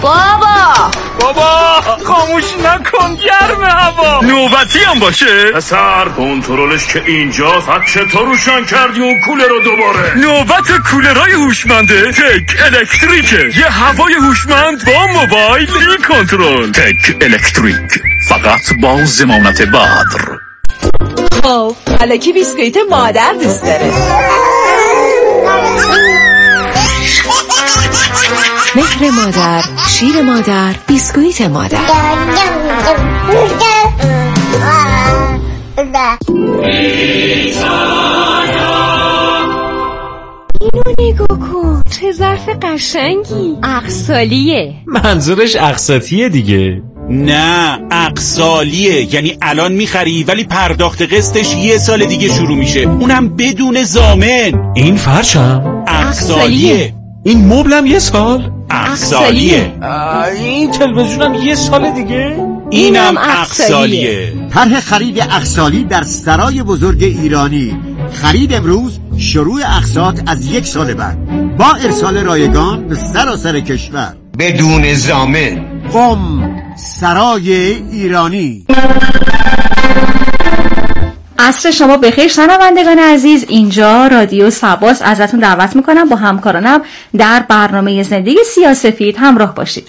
بابا خاموش نکن، گرم هوا. نوبتی هم باشه پسر کنترلش که اینجاست. حد چطور روشن کردی اون کولر رو دوباره؟ نوبت کولرهای هوشمنده تک الکتریکه. یه هوای هوشمند با موبایل ای کنترل. تک الکتریک، فقط با ضمانت بدر. الکی بیسکویت مادر دوست داره. مهر مادر، شیر مادر، بیسکویت مادر. اینو نگاه کن، چه ظرف قشنگی. اقسالیه. منظورش اقساطیه دیگه. نه اقسالیه، یعنی الان میخری ولی پرداخت قسطش 1 سال دیگه شروع میشه، اونم بدون ضامن. این فرشم اقسالیه. این مبلم 1 سال اقسالیه. این تلویزیونم 1 سال دیگه. اینم اقسالیه. طرح خرید اقسالی در سرای بزرگ ایرانی. خرید امروز، شروع اقساط از 1 سال بعد، با ارسال رایگان به سراسر کشور بدون ضامن. قم، سرای ایرانی. عصر شما بخیر شنوندگان عزیز، اینجا رادیو سباس. ازتون دعوت میکنم با همکارانم در برنامه زندگی سیاه‌سفید همراه باشید.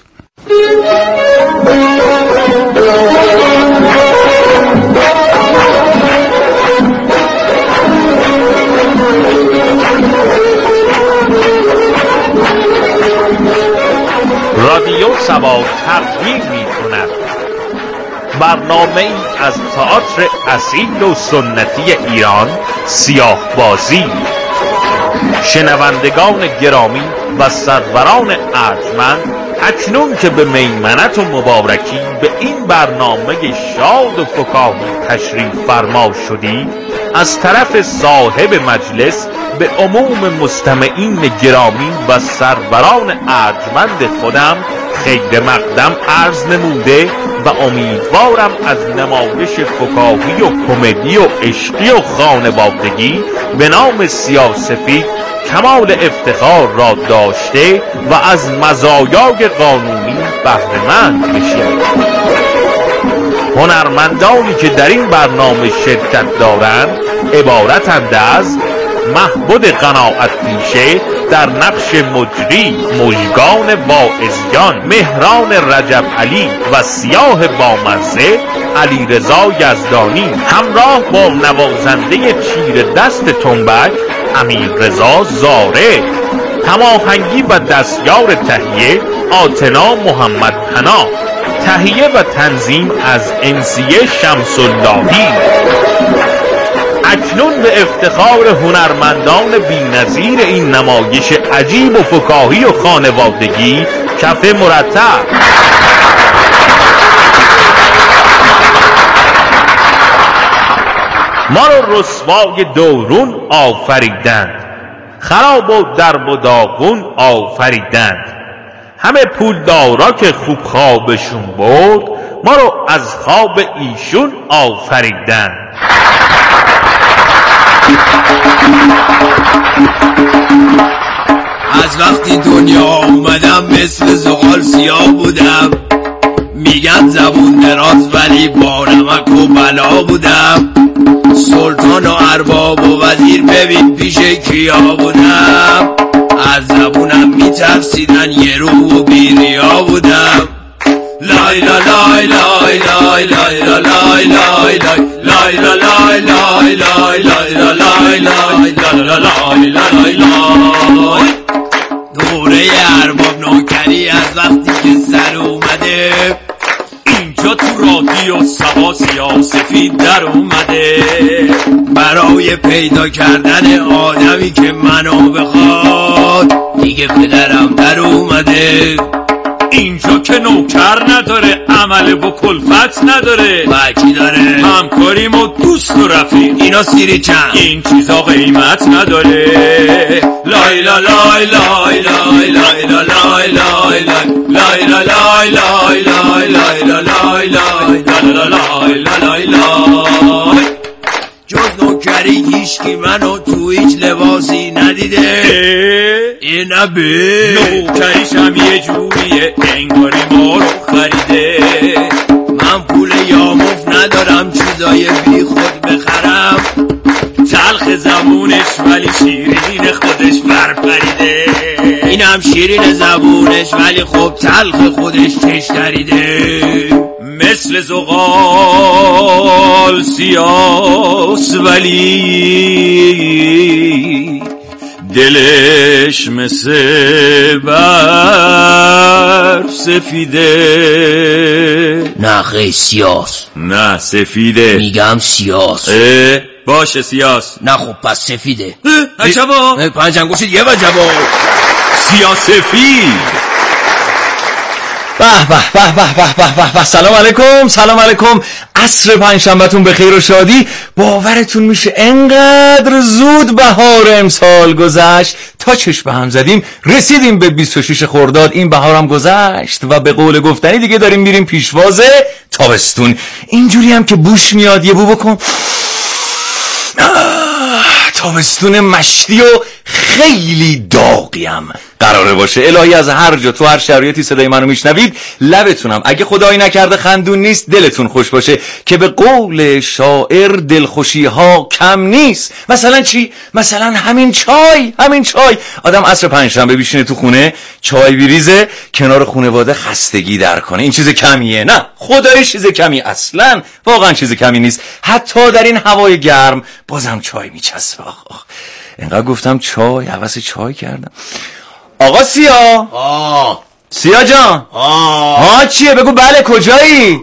رادیو سباس تقدیم می‌کند برنامه‌ای از تئاتر اصیل و سنتی ایران، سیاه‌بازی. شنوندگان گرامی و سروران ارجمند، اکنون که به میمنت و مبارکی به این برنامه شاد و فکاهی تشریف فرما شدید، از طرف صاحب مجلس به عموم مستمعین گرامی و سروران ارجمند خودم خیر مقدم عرض نموده و امیدوارم از نمایش فکاهی و کمدی و عشقی و خانوادگی به نام سیاه‌سفید کمال افتخار را داشته و از مزایای قانونی بهره‌مند بشید. هنرمندانی که در این برنامه شرکت دارند عبارتند از محبود قناعت پیشه در نقش مجری، مژگان واعظیان، مهران رجب علی و سیاه بامزه علیرضا یزدانی، همراه با نوازنده چیر دست تنبک امیررضا زاره، هماهنگی و دستیار تهیه آتنا محمد حنا، تهیه و تنظیم از انسیه شمس اللهی. اکنون به افتخار هنرمندان بی‌نظیر این نمایش عجیب و فکاهی و خانوادگی کف مرتب. ما رو رسوای دورون آفریدند، خراب و درب و داغون آفریدند. همه پولدارا که خوب خوابشون برد، ما رو از خواب ایشون آفریدند. از وقتی دنیا اومدم مثل زغال سیاه بودم، میگن زبون دراز ولی با نمک و بلا بودم. سلطان و ارباب و وزیر ببین پیش کیا بودم، از زبونم میترسیدن یه رو و بیریا بودم. لای لا لای لای لای لای لای لای لای لای لای لای لای لای لای لای لای. دوره ارباب نوکری از وقتی که سر اومده، اینجا تو رادیو سبا سیاه‌سفید در اومده. برای پیدا کردن آدمی که منو بخواد، دیگه پدرم در اومده. اینجا که نوکر نداره، عمل و کلفت نداره، بکی داره همکاریم و دوست و رفیق، اینا سیری چند، این چیزا قیمت نداره. لای لا لای لای لای لای لای لای لای لای لای لای لای لای لای لای. جز نوکری هیچکی منو تو هیچ لباسی ندید. ندیده این نبه نوکریشم یه جوریه انگاری ما رو خریده. من پول یاموف ندارم چیزای بی خود بخرم، تلخ زبونش ولی شیرین خودش برپریده. اینم شیرین زبونش ولی خب تلخ خودش کش دریده. مثل زغال سیاس ولی دلش مثل برف سفیده. نه خیلی سیاس. نه سفیده. میگم سیاس. باشه سیاس. نه خب پس سفیده. عجبا 5 انگشت یه وجبا سیاسفید. به به به به به به به. سلام علیکم، سلام علیکم. عصر پنجشنبهتون به خیر و شادی. باورتون میشه انقدر زود بهار امسال گذشت، تا چشم هم زدیم رسیدیم به 26 خرداد. این بهار هم گذشت و به قول گفتنی دیگه داریم میریم پیشواز تابستون. اینجوری هم که بوش میاد یه بو بکن. تابستون مشتی و خیلی داغیم قراره باشه. الهی از هر جا تو هر شرایطی صدای منو میشنوید لبتونم اگه خدایی نکرده خندون نیست دلتون خوش باشه، که به قول شاعر دلخوشی ها کم نیست. مثلا چی؟ مثلا همین چای آدم عصر پنجشنبه بشینه تو خونه چای بریزه کنار خانواده خستگی در کنه. این چیز کمیه؟ نه خدای چیز کمی اصلا، واقعا چیز کمی نیست. حتی در این هوای گرم بازم چای میچسبه. اینقدر گفتم چای، هوس چای کردم. آقا سیا. سیا جان. ها چیه؟ بگو بله. کجایی؟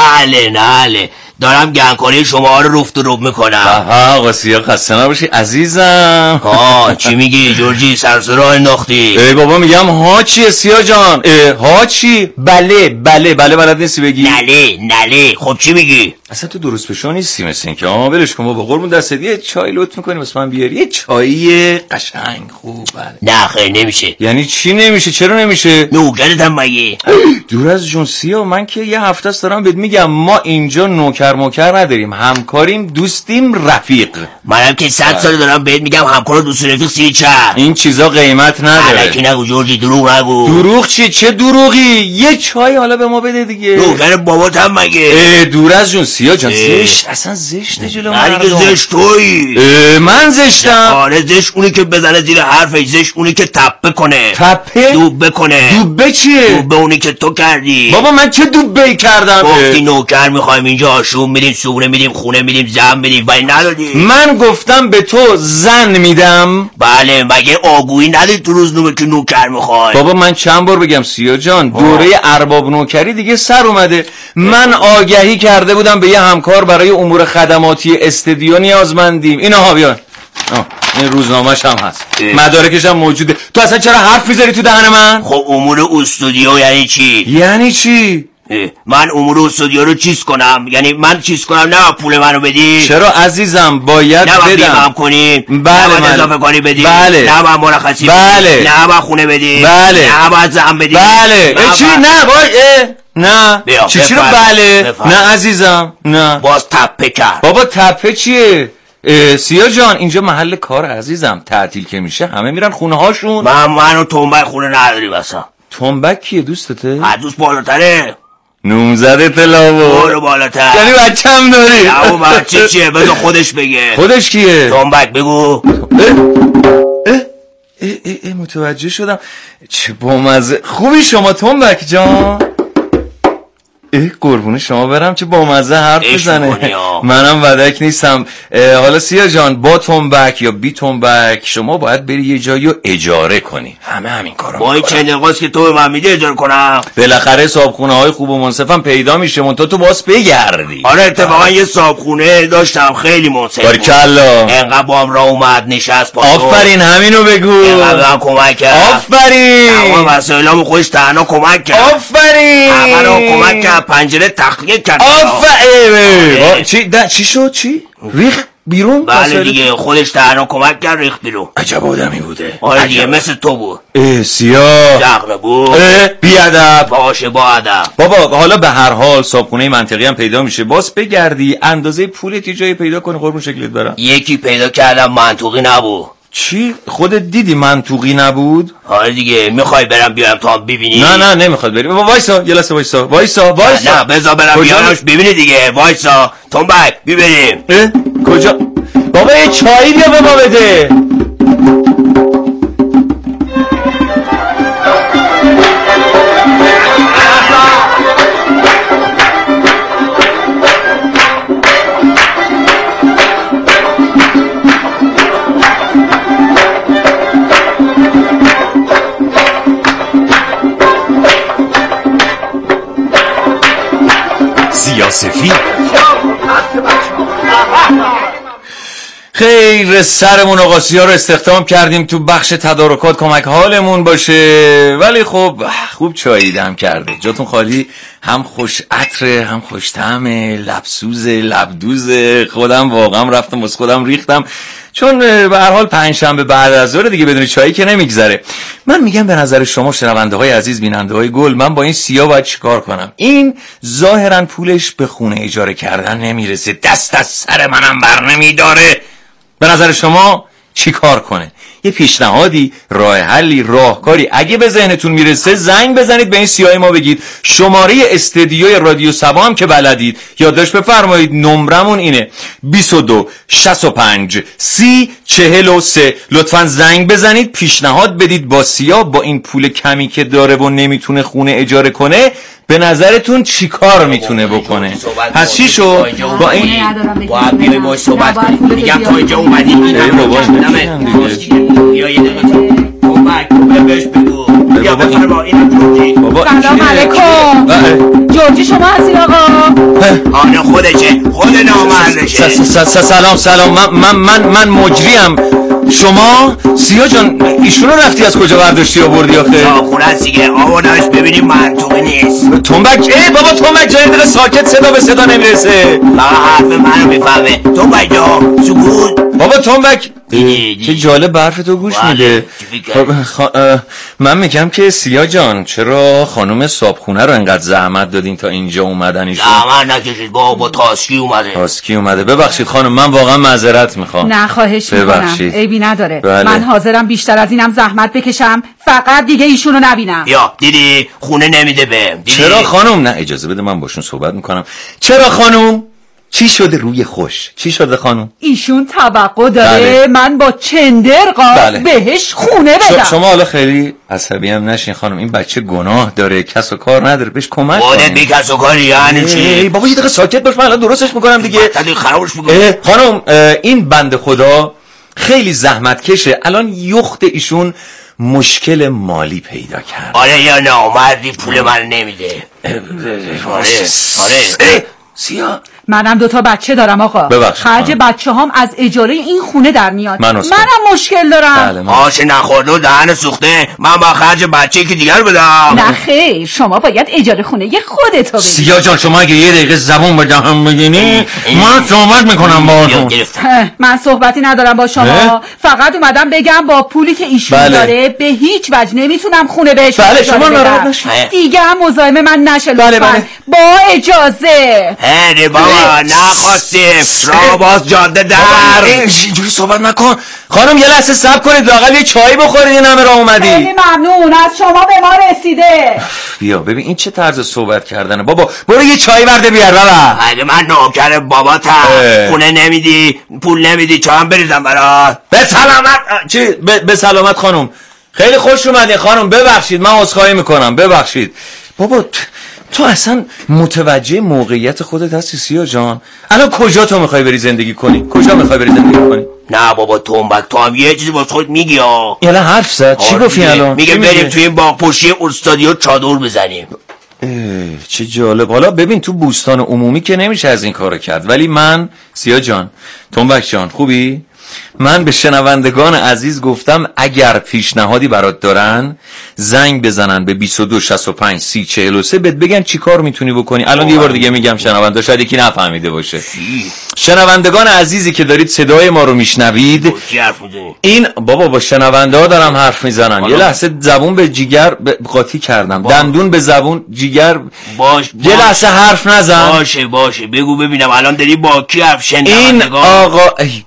ناله دارم گنگکاری شما رو رفت و روب میکنم. آقا سیا خسته نباشی عزیزم. چی میگی جورجی؟ سرسرا انداختی. ای بابا میگم ها چیه سیا جان؟ ها چی؟ بله بلد نیستی بگی؟ نله. خب چی میگی؟ اصلا تو درست بشو نیستی مثل این که ولش کن بابا. قربون دستت یه چای لطف میکنی واسه من بیاری؟ یه چای قشنگ خوب. بله. نه خیر نمیشه. یعنی چی نمیشه؟ چرا نمیشه؟ نوکرتم مگه؟ دور از جون سیا، من که یه هفته است دارم بهت میگم ما اینجا نوکر نداریم، همکاریم، دوستیم، رفیق. منم که 100 سال دارم بهت میگم همکار و دوست رفیق سی چه. این چیزا قیمت نداره. الکی نگو جورجی، دروغ نگو. دروغ چه دروغی؟ یه چای حالا به ما بده دیگه. نوکر باباتم مگه؟ دور از جون سیا جان. زشت، اصلا زشته جلو مردم. زشت تویی. من زشتم؟ آره زشت اونی که بزنه زیر حرفش، زشت اونی که تپه کنه. تپه؟ دوبه کنه. دوبه چیه؟ دوبه اونی که تو کردی. بابا من چه دوبه‌ای کردم؟ گفتی نوکر میخوایم اینجا آشوم میدیم، سوره میدیم، خونه میدیم، زن میدیم، ولی ندادی. من گفتم به تو زن میدم. بله مگه آگویی ندید تو روزنامه که نوکر میخوای؟ بابا من چند بار بگم سیا جان دوره ارباب نوکری دیگه سر اومده. من آگهی کرده بودم به یه همکار برای امور خدماتی استدیو نیازمندیم. اینها بیان. این روزنامه‌ش هم هست، مدارکش هم موجوده. تو اصلا چرا حرف میذاری تو دهن من؟ خب امور استودیو یعنی چی؟ یعنی چی؟ من امور استودیو رو چیز کنم؟ یعنی من چیز کنم نه پول منو بدی؟ چرا عزیزم باید بدم. نه بیمم کنی؟ بله نه اضافه کنی بدی؟ بله. نه باید مرخصی بله. بدی؟ نه باید خونه بدی؟ بله. نه باید زن بدی؟ بله. چی؟ نه نه چی رو بله؟ نه عزیزم نه. باز تپه کرد. بابا تپه چیه؟ سیا جان اینجا محل کار عزیزم، تعطیل که میشه همه میرن خونه هاشون. منو تنبک خونه نداری واسه. تنبک کیه؟ دوستته؟ دوست بالاتره. نومزده تلاو برو بالاتر. یعنی بچه هم داری؟ نه اون بچه چیه؟ بذار خودش بگه. خودش کیه؟ تنبک بگو. متوجه شدم. چه بامزه. خوبی شما تنبک جان؟ قربون شما برم چه بامزه حرف بزنه. منم ودک نیستم. حالا سیا جان با تنبک یا بی تنبک شما باید بری یه جایی رو اجاره کنی. همین کارو با این چند دقیقه که تو به من میده اجاره کنم. بالاخره صاحبخونه های خوب و منصفم پیدا میشه، منتها تو باز بگردی. آره اتفاقا یه صاحبخونه داشتم خیلی منصف بود. بارکلا. انقدر با هم راه اومد نشست پاسو. آفرین همینو بگو. انقدر هم کمک کرد. آفرین. تمام وسایلامو خودش تنها کمک کرد. آفرین. همه رو کمک کرد، پنجره تخلیه کرد. آفرین. چی شد؟ چی؟ ریخ بیرون؟ بله دیگه خودش تنها کمک کرد ریخ بیرون. عجب آدمی بوده. آره دیگه مثل تو بود. سیاه جغله بود. بیادب. باشه با ادب. بابا حالا به هر حال صابخونه منطقی هم پیدا میشه، باز بگردی اندازه پولت یه جایی پیدا کنی قربون شکلت برم. یکی پیدا کردم منطقی نبود. چی؟ خودت دیدی منطوقی نبود؟ آره دیگه. میخوای برم بیارم تا ببینی؟ نه نمیخواد بریم. وایسا یه لحظه وایسا. نه بذار برم بیارمش ببینی دیگه. وایسا تنبک ببینیم. کجا؟ بابا یه چایی بیا به ما بده. سیاسفید خیر سرمون آقاسی ها رو استخدام کردیم تو بخش تدارکات کمک حالمون باشه، ولی خب خوب چاییدم کرده. جاتون خالی. هم خوش عطره هم خوش طعمه، لبسوزه لبدوزه. خودم واقعا رفتم واسه خودم ریختم، چون به هر حال پنجشنبه بعد از ظهر دیگه بدون چایی که نمیگذره. من میگم به نظر شما شنونده های عزیز، بیننده های گل، من با این سیا باید چیکار کنم؟ این ظاهرا پولش به خونه اجاره کردن نمیرسه، دست از سر منم بر نمیداره. به نظر شما چی کار کنه؟ یه پیشنهادی، راه حلی، راهکاری اگه به ذهنتون میرسه زنگ بزنید به این سیاه ما بگید. شماره استدیوی رادیو سبا هم که بلدید یادداشت بفرمایید. نمرمون اینه 22 65 30 43. لطفا زنگ بزنید، پیشنهاد بدید با سیاه با این پول کمی که داره و نمیتونه خونه اجاره کنه به نظرتون چی کار میتونه بکنه؟ پس چی شو؟ با این باید بیای باش صحبت کنی. میگم تا اینجا اومدی ای بابا بیا یه دقیقه کمک بهش بگو. بیا بفرما اینم جورجی. سلام علیکم. جورجی شما هستی آقا؟ آره خودشه، خود نامردشه. سلام. من مجریم. شما سیا جان ایشونو رفتی از کجا برداشتی آوردی آخه؟ خونه هست دیگه. آوردمش ببینیم منطقی نیست. تنبک بابا تنبک جای دقیقه ساکت، صدا به صدا نمیرسه. فقط حرف منو میفهمه. تنبک جا سکوت. بابا تنبک چه جالب برف تو گوش میده. من میگم که سیا جان چرا خانم صابخونه رو انقدر زحمت دادین تا اینجا اومدن؟ ایشون زحمت نکشید با تاسکی اومده. ببخشید خانم، من واقعا معذرت میخوام. نه خواهش میکنم، عیبی نداره. بله. من حاضرم بیشتر از اینم زحمت بکشم فقط دیگه ایشونو نبینم. یا دیدی خونه نمیده بهم. چرا خانم؟ نه اجازه بده من باشون صحبت میکنم. چرا خانم؟ چی شده روی خوش؟ چی شده خانم؟ ایشون توقع داره من با چندر بهش خونه بدم. شما حالا خیلی عصبی هم نشین خانم، این بچه گناه داره، کس و کار نداره، بهش کمک کنید. خودت بی کس و کاری یعنی چی؟ بابا یه دقیقه ساکت باش، من الان درستش میکنم دیگه. خرابش میکنم. خانم این بنده خدا خیلی زحمت کشه، الان یخت ایشون مشکل مالی پیدا کرد. آره یا نامردی پول من نمیده. آره سیا منم 2 بچه دارم آقا. خرج بچه هم از اجاره این خونه در میاد. منم مشکل دارم. آش نخورده و دهن سوخته. من با خرج بچه که دیگر بدم. نه خیر، شما باید اجاره خونه یه خودتو بدی. سیا جان شما اگه یه دقیقه زبون به دهن بگینی من صحبت میکنم باهاتون. من صحبتی ندارم با شما. فقط اومدم بگم با پولی که ایشون داره به هیچ وجه نمیتونم خونه بهش شما ناراحت نشید. دیگه هم مزاحم من نشه لطفاً. با اجازه. بابا نخواستیم را باز جاده در. اینجوری صحبت نکن خانم، یه لحظه صبر کنید، لااقل یه چایی بخورید. این همه راه اومدی. خیلی ممنون، از شما به ما رسیده. بیا ببین این چه طرز صحبت کردنه. بابا برو یه چای برده بیار بابا. اگه من نوکر باباتم خونه نمیدی پول نمیدی چایم بریزم برات. به سلامت. چی؟ به سلامت خانم. خیلی خوش اومدین خانم، ببخشید من عذرخواهی میکنم، ببخشید. بابا تو اصلا متوجه موقعیت خودت هستی سیا جان؟ الان کجا تو میخوای بری زندگی کنی؟ کجا میخوای بری زندگی کنی؟ نه بابا تنبک تو هم یه چیزی واسه خودت میگی ها. یعنی حرف زد. چی گفتی الان؟ میگه بریم توی این باغ پشتی استادیو چادر بزنیم. چه جالب. حالا ببین تو بوستان عمومی که نمیشه از این کارو کرد، ولی من سیا جان، تنبک جان خوبی؟ من به شنوندگان عزیز گفتم اگر پیشنهادی برات دارن زنگ بزنن به 22 65 30 43 بهت بگن چی کار میتونی بکنی. الان یه بار دیگه میگم شنوندا شاید یکی نفهمیده باشه. شنوندگان عزیزی که دارید صدای ما رو میشنوید، این بابا با شنونده ها دارم حرف میزنم. یه لحظه زبون به جیگر قاطی کردم، دندون به زبون جیگر. یه لحظه حرف نزن. باشه بگو ببینم الان داری با کی حرف شنوندگان؟ این آقا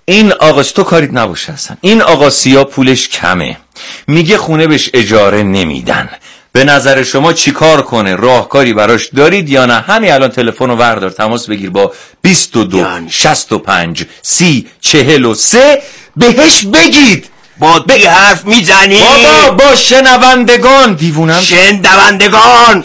این آقا تو کاریت نباشه اصلا. این آقا سیا پولش کمه، میگه خونه بهش اجاره نمیدن. به نظر شما چی کار کنه؟ راهکاری براش دارید یا نه؟ همین الان تلفن رو وردار، تماس بگیر با 22 65 30 43 بهش بگید. با حرف میزنی؟ بابا با شنوندگان. دیوونم. شنوندگان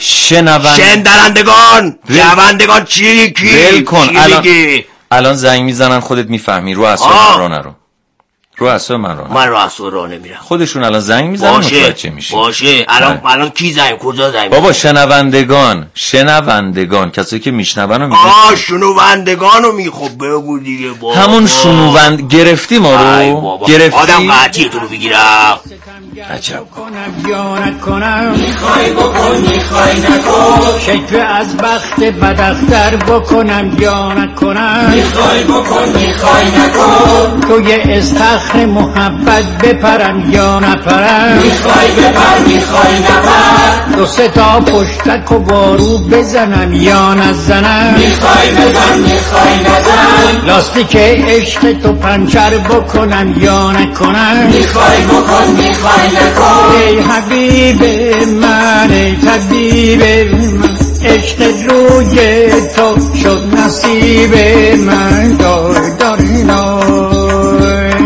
چی؟ ول کن. الان زنگ میزنن، خودت میفهمی. رو اصلا من رو نرو. رو اصلا من رو اصلا رو نمیرم. خودشون الان زنگ میزنن متوجه میشی. باشه. الان کی زنگ؟ کجا زنگ؟ بابا شنوندگان کسایی که میشنون رو میگن. شنوندگان رو میخوب بگو دیگه بابا. همون گرفتی ما رو. گرفتی. آدم قطعی تو رو بگیرم. عجب. یا نکنم میخوای بکن میخوای نکن، شکوه از بخت بداختر بکنم یا نکنم میخوای بکن میخوای نکن، توی استخر محبت بپرم یا نپرم میخوای بپر میخوای نپر، دو سه تا پشتک و بارو بزنم یا نزنم میخوای بزن میخوای نزن، لاستیک عشق تو پنچر بکنم یا نکنم میخوای بکن میخوای نکن. ای حبیب من ای طبیب من، عشق روی تو شد نصیب من. دار داری نای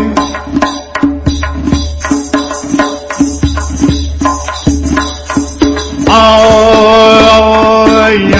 آی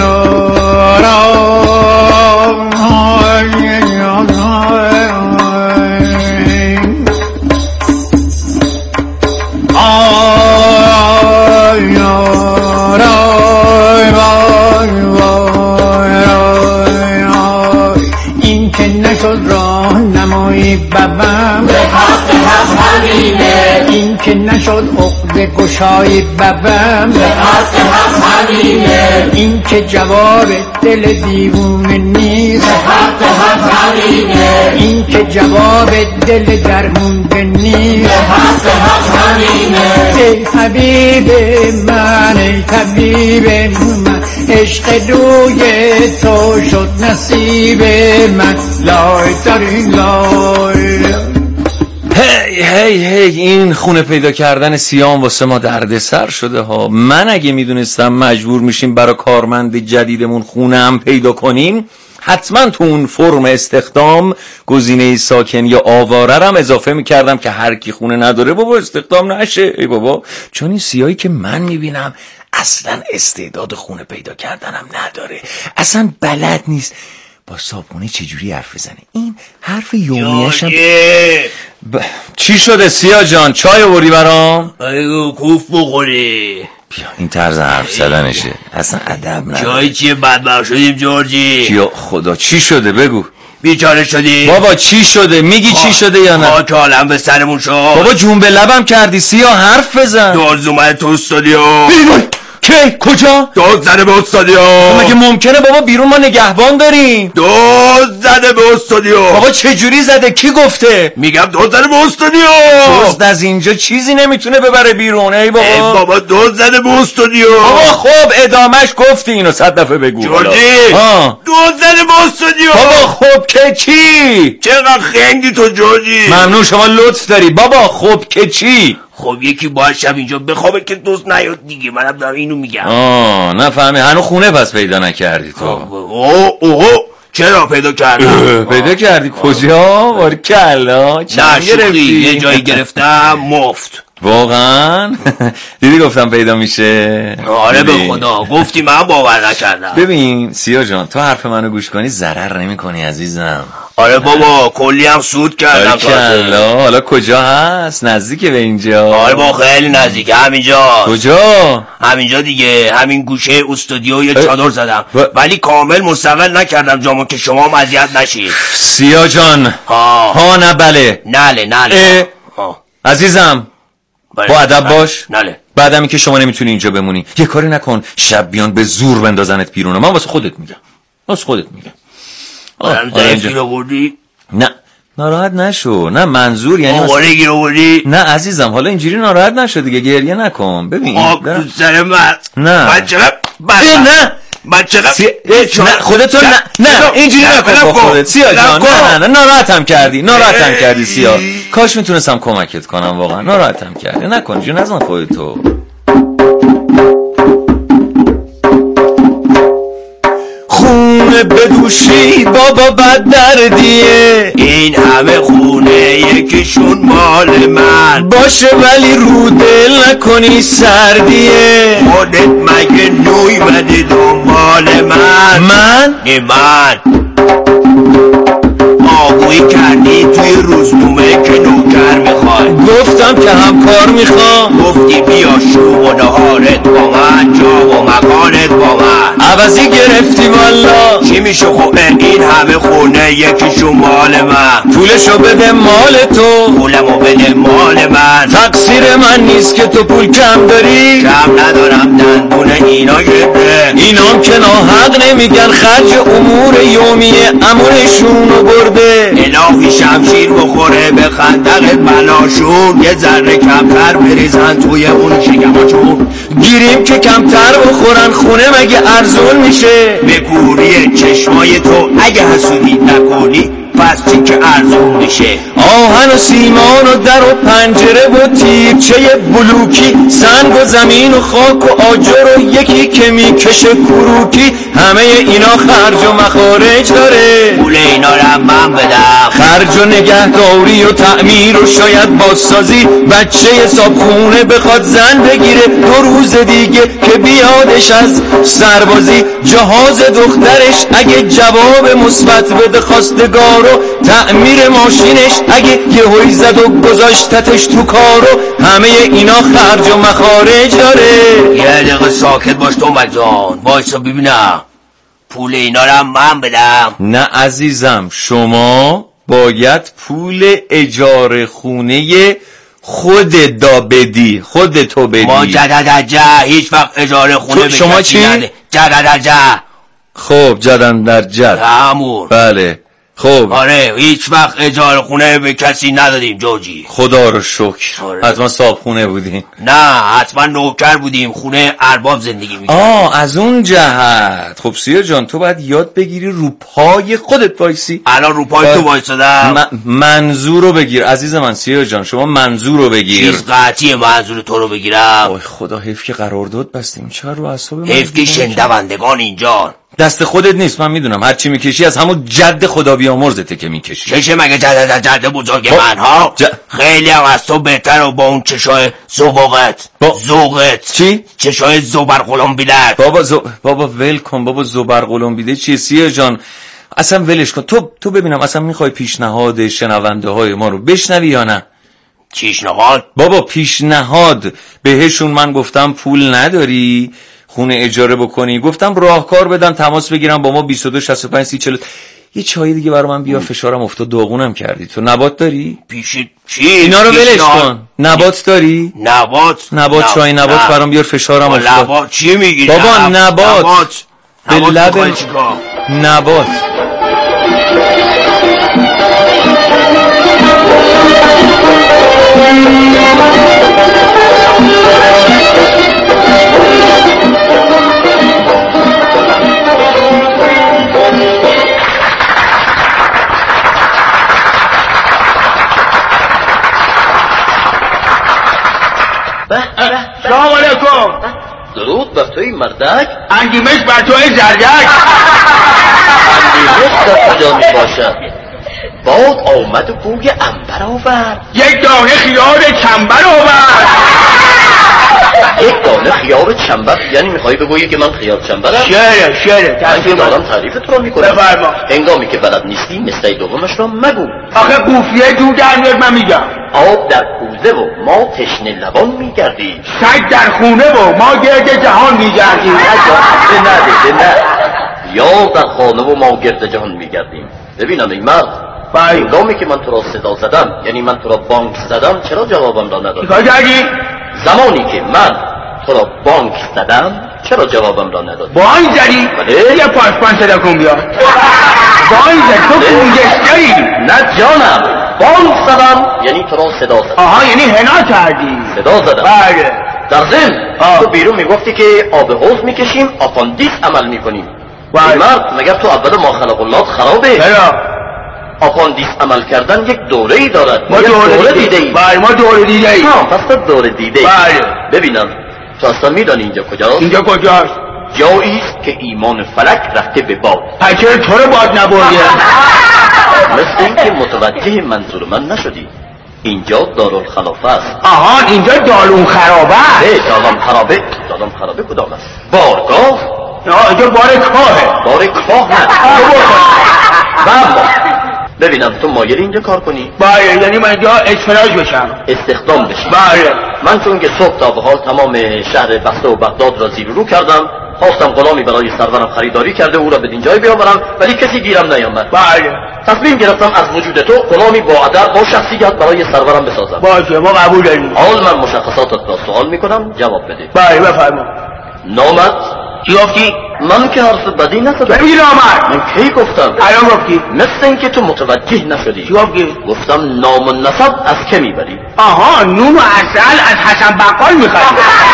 این که نشد راه نمایی ببم به حق همینه، این که نشد عقده گشایی ببم به حق همینه، این که جواب دل دیوونه نیست به حق همینه، این که جواب دل درمونده نیست به حق همینه. ای حبیب من ای طبیب من، عشق روی تو شد نصیب من. لای داری لای. هی این خونه پیدا کردن سیام واسه ما دردسر شده ها. من اگه میدونستم مجبور میشیم برای کارمند جدیدمون خونه هم پیدا کنیم، حتما تو اون فرم استخدام گزینه ساکن یا آواره هم اضافه میکردم که هر کی خونه نداره بابا استخدام نشه. ای بابا، چون این سیایی که من میبینم اصلا استعداد خونه پیدا کردنم نداره، اصلا بلد نیست با صابونه چجوری حرف بزنه. این حرف یومیشم چی شده سیا جان؟ چای آوردی برام؟ بگو کوف بخوری. بیا این طرز حرف زدنشه، اصلا ادب نداره. چای چیه بدبخت شدیم جورجی؟ یا خدا چی شده بگو. بیچاره شدی؟ بابا چی شده؟ میگی چی شده یا نه؟ خاک عالم به سرمون شد. بابا جون به لبم کردی سیا، حرف بزن. دوز اومد تو استودیو. کی؟ کجا؟ دوز زده به استودیو. مگه ممکنه بابا؟ بیرون ما نگهبان داریم. دوز زده به استودیو. بابا چجوری زده؟ کی گفته؟ میگم دوز زده به استودیو. دوز از اینجا چیزی نمیتونه ببره بیرون. ای بابا. ای بابا دوز زده به استودیو. بابا خب ادامش گفتی، اینو 100 دفعه بگو. جورجی دوز زده به استودیو. بابا خب که چی؟ چقدر خنگی تو جورجی. ممنون، شما لطف داری. بابا خب که چی؟ خب یکی باید شب اینجا بخوابه که دوست نیاد دیگه. منم دارم اینو میگم. نفهمی هنو خونه پس پیدا نکردی تو؟ اوه چرا پیدا کردم؟ پیدا کردی کجا؟ بارکلا. نه شوخی، یه جایی گرفتم مفت. واقعا؟ دیدی گفتم پیدا میشه. آره به خدا گفتی، من باور نکردم. ببین سیا جان، تو حرف منو گوش کنی ضرر نمی کنی عزیزم. آره بابا کلی هم سود کردم. حالا کجا هست؟ نزدیکه به اینجا؟ آره با خیلی نزدیکه، همینجا. کجا؟ همینجا دیگه، همین گوشه استودیو یه چادر زدم ولی کامل مستقل نکردم جامو که شما اذیت نشید. سیا جان ها نه بله نله عزیزم با ادب باش. نله بعدمی که شما نمیتونی اینجا بمونی یه کاری نکن شب بیان به زور بندازنت بیرون. من واسه خودت میگم. نه ناراحت نشو. نه منظور یعنی آواره گیر آوردی؟ نه عزیزم حالا اینجوری ناراحت نشو دیگه، گریه نکن. ببین تو سر من نه من چقدر نه من چقدر نه خودتون نه اینجوری نکن با خودت سیاه جان. نه ناراحتم کردی سیاه. کاش میتونستم کمکت کنم، واقعا ناراحتم کردی. نکن جون نزن خودتو. خونه بدوشی بابا بد دردیه، این همه خونه یکیشون مال من باشه ولی رو دل نکنی سردیه. خودت مگه نویمدی دنبال من؟ نه من آگویی کردی توی روزنامه که نوکر میخوای، گفتم که همکار میخوام، گفتی بیا شوق و نهارت با من، جا و مکانت با من، عوضی گرفتی والا. چی میشه خونه این همه خونه یکیشون مال من؟ پولشو بده مال تو، پولمو بده مال من. تقصیر من نیست که تو پول کم داری، کم ندارم دندون اینا گرفته، اینام که ناحق نمیگن خرج امور یومیه امورشونو برده. الهی شمشیر بخوره به خندق بلاشون، یه ذره کمتر بریزن توی اون شکماشون. گیریم که کمتر بخورن خونه مگه ارزون میشه؟ به کوری چشمای تو اگه حسودی نکنی پس چی که ارزون میشه؟ آهن و سیمان و در و پنجره و تیرچه بلوکی، سنگ و زمین و خاک و آجر و یکی که میکشه کروکی، همه اینا خرج و مخارج داره. پول اینا رو من بدم، خرج و نگهداری و تعمیر و شاید بازسازی، بچه صابخونه بخواد زن بگیره 2 روز دیگه که بیادش از سربازی، جهاز دخترش اگه جواب مثبت بده خواستگار، تعمیر ماشینش اگه یهویی زد و گذاشتتش تو کارو، همه اینا خرج و مخارج داره. یه دقیقه ساکت باش تو مجان، وایسا ببینم پول اینا رو من بدم. نه عزیزم، شما باید پول اجاره خونه خودت بدی، خودتو بدی. ما جددجه هیچ وقت اجاره خونه به شما چی؟ جددجه. خب جدن در جد همون. بله خب آره هیچ وقت اجاره خونه به کسی ندادیم جوجی، خدا رو شکر. آره. حتما صاحب خونه بودین؟ نه حتما نوکر بودیم، خونه ارباب زندگی میکنیم. از اون جهت. خب سیاه جان تو باید یاد بگیری رو پای خودت وایسی. الان رو پای تو وایسادم. منظور رو بگیر عزیز من. سیاه جان شما منظور رو بگیر. چیز قطعی منظور تو رو بگیرم؟ اوه خدا، حیف که قرارداد بستیم. چرا رو اعصاب من؟ حیف که شنوندگان اینجا. دست خودت نیست، من میدونم هر چی میکشی از همون جد خدا بیامرزته که میکشی. چشه مگه جد بزرگ من ها؟ خیلی هم از تو بهتر و با اون چشای ذوقت. چی؟ چشای زبرقلمبیدت. بابا ول کن بابا، زبرقلمبیده چیه سیاه جان؟ اصلا ولش کن. تو ببینم اصلا میخوای پیشنهاد شنونده های ما رو بشنوی یا نه؟ پیشنهاد؟ بابا پیشنهاد بهشون من گفتم پول نداری خونه اجاره بکنی، گفتم راهکار بدن تماس بگیرم با ما 22 65 30 40. یه چای دیگه برای من بیا، فشارم افتاد داغونم کردی. تو نبات داری؟ چی؟ اینا رو ولش کن. نبات داری؟ نبات چای نبات برام بیار، فشارم افتاد. نبات چی میگی؟ بابا نبات به لب نبات. سلام علیکم. درود بر توی مردک. انگیمش بر توی زردک. انگیمش در کجا می باشد؟ باد آمد و بوی عنبر آورد. یک دانه خیار چنبر آورد. یک دانه خیار چنبر؟ یعنی میخوایی بگویی که من خیار چنبرم؟ شعره من که دارم تعریف تو رو میکنم. بفرما. هنگامی که بلد نیستی مثل دومش را مگو. آخه قوفیه جو در میاد من میگم. آب در کوزه و ما تشنه لبان میگردیم. سگ در خونه و ما گرد جهان میگردیم. نه یا در خانه و ما گرد جهان میگردیم. ببینم این مرد، هنگامی که من تو را صدا زدم، یعنی من تو را بانک زدم، چرا جوابم را ندادی؟ چیکار کردی؟ زمانی که من تو را بانک زدم چرا جوابم را ندادی؟ بانک زدی؟ بله؟ یه پاسپان صدا کن بیا. بانک زدی؟ تو پونگشتری؟ نه جانم، بانک زدم یعنی تو را صدا زدم. آها یعنی حنا کردی؟ صدا زدم. بله. در ضمن تو بیرون میگفتی که آب حوض میکشیم آپاندیس عمل میکنیم. مرد مگر تو اول ما خلق الله خرابه؟ آپاندیس عمل کردن یک دوره ای دارد. ما دوره دیده ایم. ما دوره دیده ایم. پس تو دوره دیده ایم. ببینم تو اصلا میدانی اینجا کجاست؟ اینجا کجاست؟ جایی است که ایمان فلک رفته به باد. پکر تو رو باد نبرده. مثل این که متوجه منظور من نشدی. اینجا دارالخلافه است. آها اینجا دارون خرابه است. دارون خرابه کدام است؟ بارگاه؟ نه اینجا بار کاهه. بار کاه نه. ببینم تو مایل اینجا کار کنی؟ بله یعنی من اینجا اسفراج بشم، استخدام بشی. بله من چون که صبح تا به حال تمام شهر بسته و بغداد را زیر رو کردم، خواستم غلامی برای سرورم خریداری کرده او را به اینجای بیاورم، ولی کسی گیرم نیامد. بله تصمیم گرفتم از وجود تو غلامی با ادب با شخصیت برای سرورم بسازم. باشه ما قبول داریم. حال من مشخصاتت را سوال میکنم جواب بده. بله بفرما. نامت چی گفتی؟ من که حرف بدی نزدم. ببین نامت من کی گفتم؟ الان گفتی. مثل اینکه تو متوجه نشدی. چی گفتی؟ گفتم نام و نسب از که میبری؟ آها نون و عسل از حسن بقال میخواد.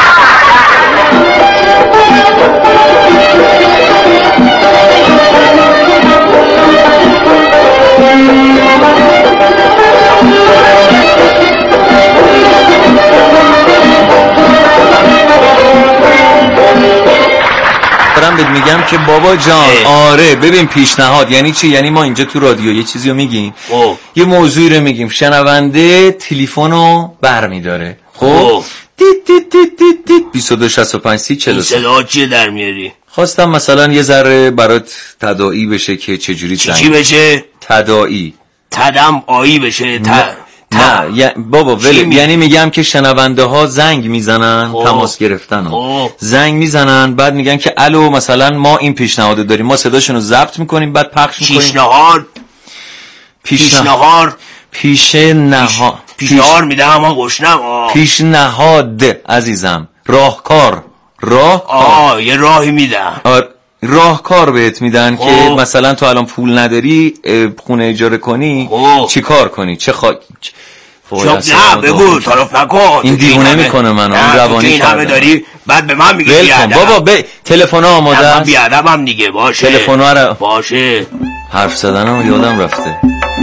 دارم بهت میگم که بابا جان آره ببین پیشنهاد یعنی چی؟ یعنی ما اینجا تو رادیو یه چیزی رو میگیم، یه موضوعی رو میگیم، شنونده تلفنو برمیداره، خب 226530 صدا چیه در میاری؟ خواستم مثلا یه ذره برات تداعی بشه که چجوری چی بشه؟ تداعی تدم آیی بشه. نه بابا یعنی میگم که شنونده ها زنگ میزنن، تماس گرفتن زنگ میزنن، بعد میگن که الو مثلا ما این پیشنهادو داریم، ما صداشونو ضبط میکنیم بعد پخش میکنیم. پیشنهاد میدم ما گشنم. پیشنهاد عزیزم، راهکار یه راهی میدم. راهکار بهت میدن که مثلا تو الان پول نداری خونه اجاره کنی چی کار کنی، چه نه بگو طرف نکن. این دیوونه میکنه منو، این روانی این همه داری بعد به من میگی بیادم. بابا تلفن ها آماده است. من بیادم دیگه. باشه تلفن ها رو باشه. حرف زدنم یادم رفته.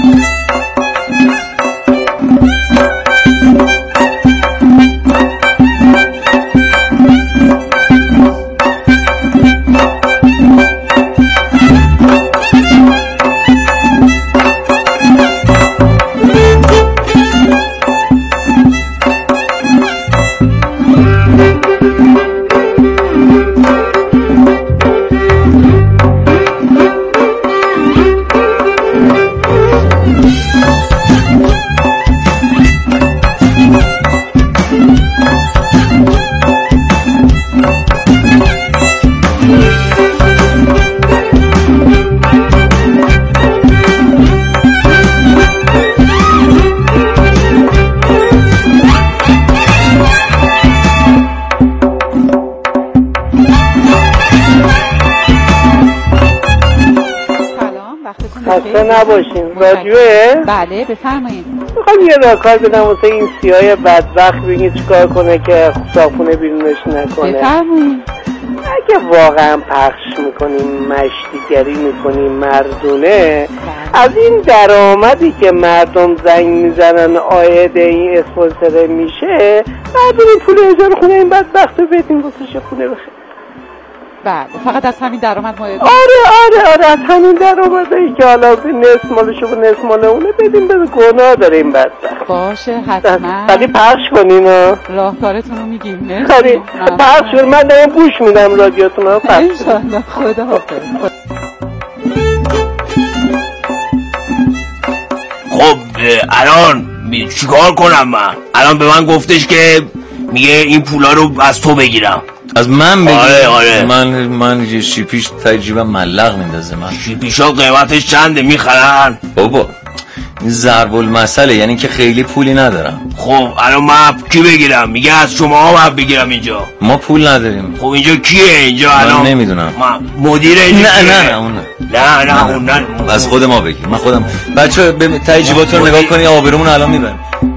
خسته نباشین. رادیوه؟ بله بفرمایید. میخوام یه راهکار بدم واسه این سیاه بدبخت، بگی چیکار کنه که صابخونه بیرونش نکنه. بفرمایید. اگه واقعا پخش میکنیم مشتیگری میکنیم مردونه، از این درآمدی که مردم زنگ میزنن آید این اسپانسر میشه، مردم پول اجاره خونه این بدبخت رو بدیم واسه خونه بخیر. بله فقط از همین درآمد ما آره از همین درآمدی که حالا نصف مالشو و نصف مال اونه بدیم، به گناه داره این بدبخت. باشه حتما. ولی پخش کنین راهکارتون رو میگیم. خیلی پخش کن، من دارم گوش میدم رادیوتون رو. انشالله. خدا حافظ. خب الان چیکار کنم من؟ الان به من گفتش که میگه این پولا رو از تو بگیرم. از من بگیر؟ آره. من شیپیش تجربه ملق میندازه. من شیپیشا قیمتش چنده میخرن؟ بابا این ضرب المثله، یعنی که خیلی پولی ندارم. خب الان من کی بگیرم؟ میگه از شما ها بگیرم اینجا. ما پول نداریم. خب اینجا کیه اینجا الان؟ من نمیدونم. مدیر اینجا؟ نه اون نه از خود ما بگیر. من خودم. بچه تجربهاتون رو نگاه کنی آبرومون الان میبرم.